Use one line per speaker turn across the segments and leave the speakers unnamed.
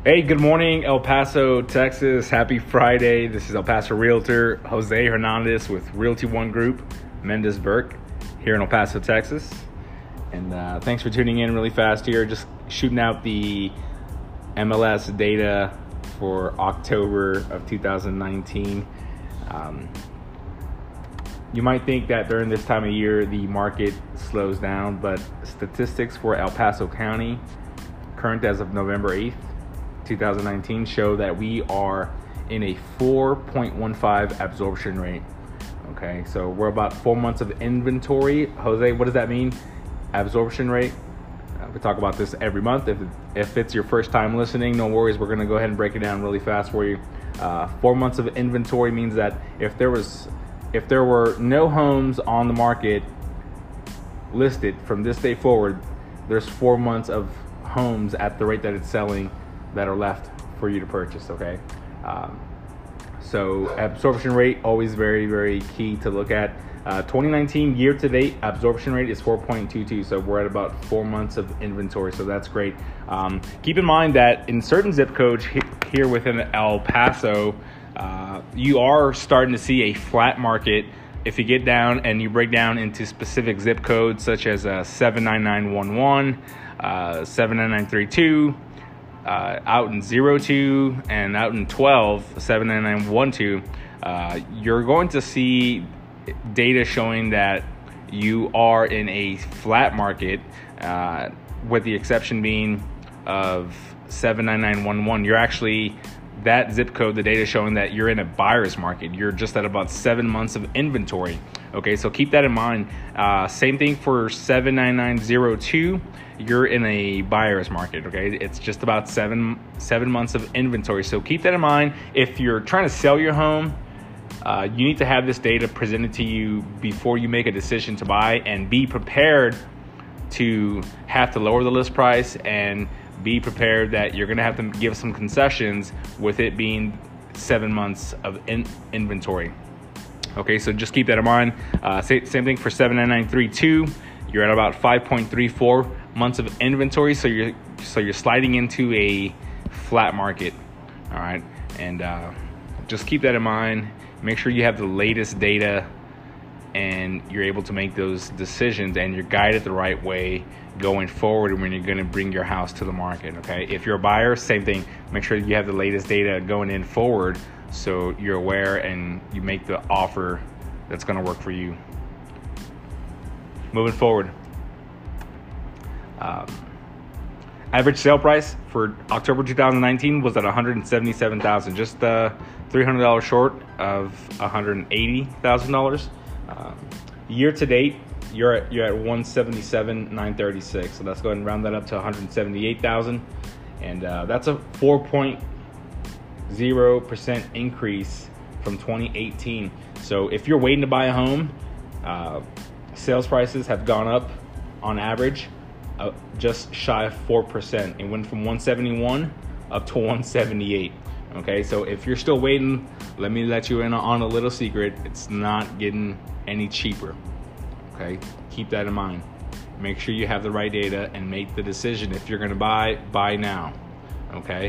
Hey, good morning, El Paso, Texas. Happy Friday. This is El Paso Realtor Jose Hernandez with Realty One Group, Mendez Burke, here in El Paso, Texas. And thanks for tuning in really fast here. Just shooting out the MLS data for October of 2019. You might think that during this time of year, the market slows down, but statistics for El Paso County, current as of November 8th, 2019, show that we are in a 4.15 absorption rate. Okay, so we're about 4 months of inventory. Jose, what does that mean? Absorption rate. We talk about this every month. If it's your first time listening, no worries. We're going to go ahead and break it down really fast for you. 4 months of inventory means that if there were no homes on the market listed from this day forward, there's 4 months of homes at the rate that it's selling that are left for you to purchase. Okay, so absorption rate, always very, very key to look at. 2019 year to date absorption rate is 4.22, so we're at about 4 months of inventory, so that's great. Keep in mind that in certain zip codes here within El Paso, you are starting to see a flat market. If you get down and you break down into specific zip codes such as 79911, 79932, out in 02 and out in 12, 79912, you're going to see data showing that you are in a flat market, with the exception being of 79911. You're actually, that zip code, the data showing that you're in a buyer's market. You're just at about 7 months of inventory. Okay, so keep that in mind. Same thing for 79902. You're in a buyer's market. Okay, it's just about seven months of inventory. So keep that in mind. If you're trying to sell your home, you need to have this data presented to you before you make a decision to buy, and be prepared to have to lower the list price, and be prepared that you're going to have to give some concessions with it being 7 months of inventory. Okay, so just keep that in mind. Same thing for 79932. You're at about 5.34 months of inventory, so you're sliding into a flat market. All right, and just keep that in mind. Make sure you have the latest data and you're able to make those decisions, and you're guided the right way going forward when you're going to bring your house to the market. Okay, if you're a buyer, same thing. Make sure you have the latest data going in forward, so you're aware and you make the offer that's going to work for you. Moving forward, average sale price for October 2019 was at $177,000, just $300 short of $180,000. Year to date, you're at $177,936. So let's go ahead and round that up to $178,000, and that's a 4.0% increase from 2018. So if you're waiting to buy a home, sales prices have gone up on average just shy of 4%. It went from 171 up to 178. Okay, so if you're still waiting, let me let you in on a little secret. It's not getting any cheaper. Okay, keep that in mind. Make sure you have the right data and make the decision. If you're going to buy now. Okay.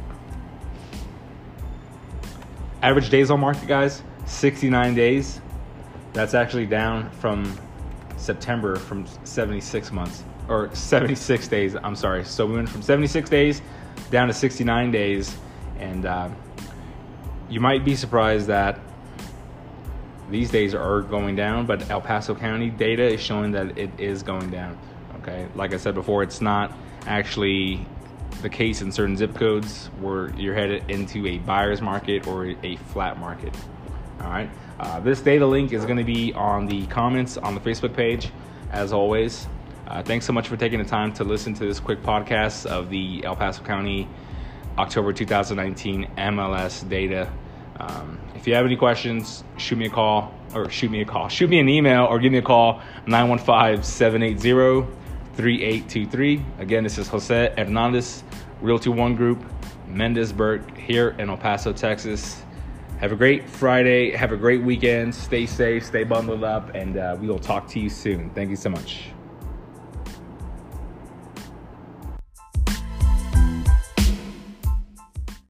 Average days on market, guys, 69 days. That's actually down from September, from 76 days. I'm sorry. So we went from 76 days down to 69 days. And you might be surprised that these days are going down, but El Paso County data is showing that it is going down. Okay, like I said before, it's not actually the case in certain zip codes where you're headed into a buyer's market or a flat market. All right, this data link is going to be on the comments on the Facebook page, as always. Thanks so much for taking the time to listen to this quick podcast of the El Paso County October 2019 MLS data. If you have any questions, shoot me an email, or give me a call, 915-780-3823. Again, this is Jose Hernandez, Realty One Group, Mendez Burke, here in El Paso, Texas. Have a great Friday. Have a great weekend. Stay safe, stay bundled up, and we will talk to you soon. Thank you so much.